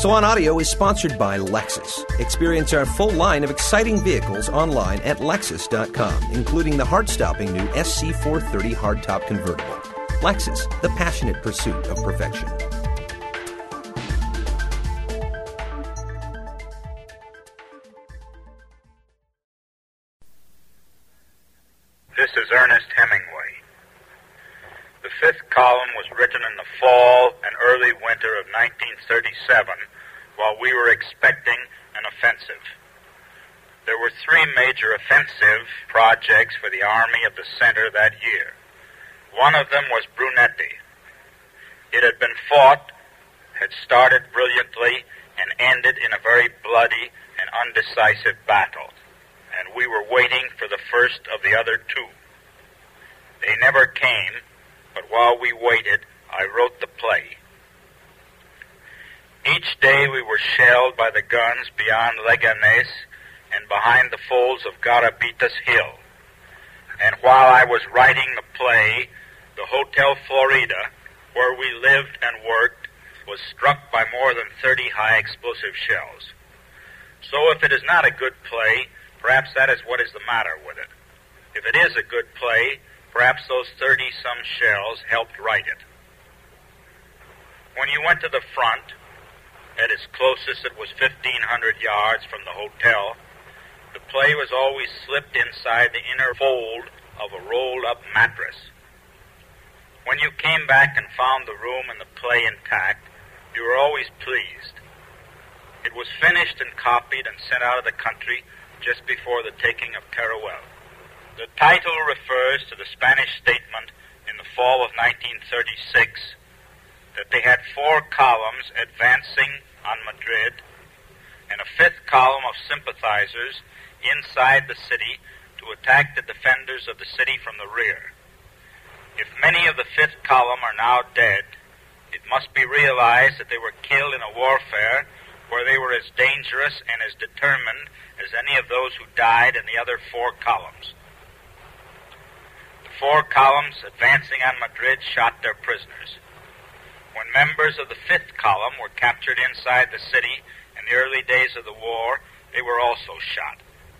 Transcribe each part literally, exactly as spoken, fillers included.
Salon Audio is sponsored by Lexus. Experience our full line of exciting vehicles online at Lexus dot com, including the heart-stopping new S C four thirty hardtop convertible. Lexus, the passionate pursuit of perfection. This is Ernest Hemingway. The fifth column was written in the fall and early winter of nineteen thirty-seven, while we were expecting an offensive. There were three major offensive projects for the Army of the Center that year. One of them was Brunetti. It had been fought, had started brilliantly, and ended in a very bloody and undecisive battle, and we were waiting for the first of the other two. They never came, but while we waited, I wrote the play. Each day we were shelled by the guns beyond Leganés and behind the folds of Garapitas Hill. And while I was writing the play, the Hotel Florida, where we lived and worked, was struck by more than thirty high-explosive shells. So if it is not a good play, perhaps that is what is the matter with it. If it is a good play, perhaps those thirty-some shells helped write it. When you went to the front, at its closest it was fifteen hundred yards from the hotel, the play was always slipped inside the inner fold of a rolled-up mattress. When you came back and found the room and the play intact, you were always pleased. It was finished and copied and sent out of the country just before the taking of Teruel. The title refers to the Spanish statement in the fall of nineteen thirty-six that they had four columns advancing on Madrid and a fifth column of sympathizers inside the city to attack the defenders of the city from the rear. If many of the fifth column are now dead, it must be realized that they were killed in a warfare where they were as dangerous and as determined as any of those who died in the other four columns. The four columns advancing on Madrid shot their prisoners. When members of the fifth column were captured inside the city in the early days of the war, they were also shot.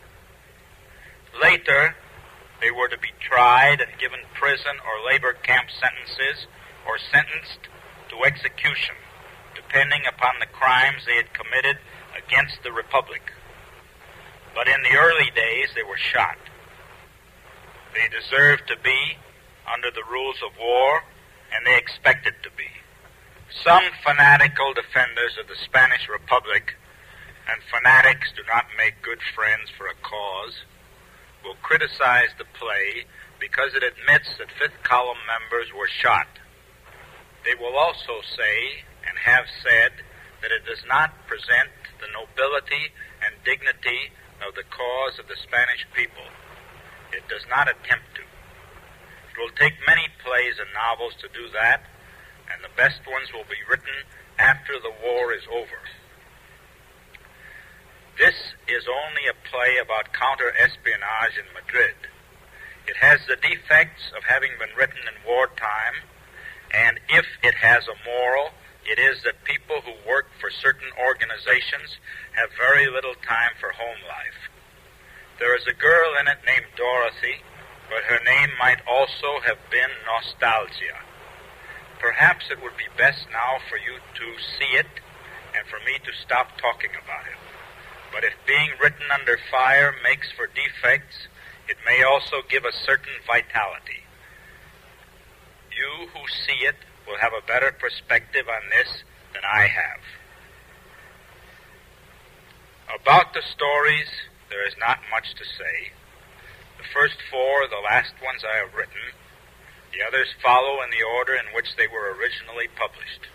Later, they were to be tried and given prison or labor camp sentences or sentenced to execution, depending upon the crimes they had committed against the Republic. But in the early days, they were shot. They deserved to be under the rules of war, and they expected to be. Some fanatical defenders of the Spanish Republic, and fanatics do not make good friends for a cause, will criticize the play because it admits that fifth column members were shot. They will also say, and have said, that it does not present the nobility and dignity of the cause of the Spanish people. It does not attempt to. It will take many plays and novels to do that, and the best ones will be written after the war is over. This is only a play about counter-espionage in Madrid. It has the defects of having been written in wartime, and if it has a moral, it is that people who work for certain organizations have very little time for home life. There is a girl in it named Dorothy, but her name might also have been Nostalgia. Perhaps it would be best now for you to see it and for me to stop talking about it. But if being written under fire makes for defects, it may also give a certain vitality. You who see it will have a better perspective on this than I have. About the stories, there is not much to say. The first four are the last ones I have written. The others follow in the order in which they were originally published.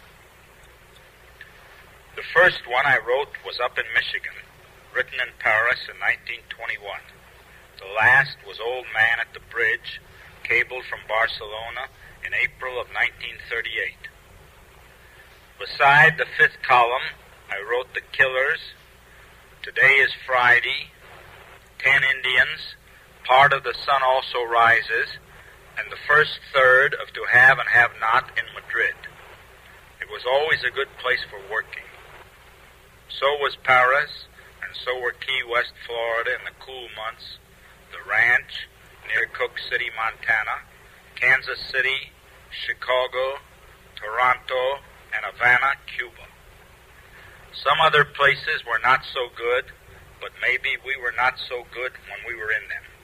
The first one I wrote was up in Michigan, written in Paris in nineteen twenty-one. The last was Old Man at the Bridge, cabled from Barcelona in April of nineteen thirty-eight. Beside the fifth column, I wrote The Killers, Today is Friday, Ten Indians, Part of the Sun Also Rises, and the first third of To Have and Have Not in Madrid. It was always a good place for working. So was Paris, and so were Key West, Florida in the cool months, the Ranch near Cook City, Montana, Kansas City, Chicago, Toronto, and Havana, Cuba. Some other places were not so good, but maybe we were not so good when we were in them.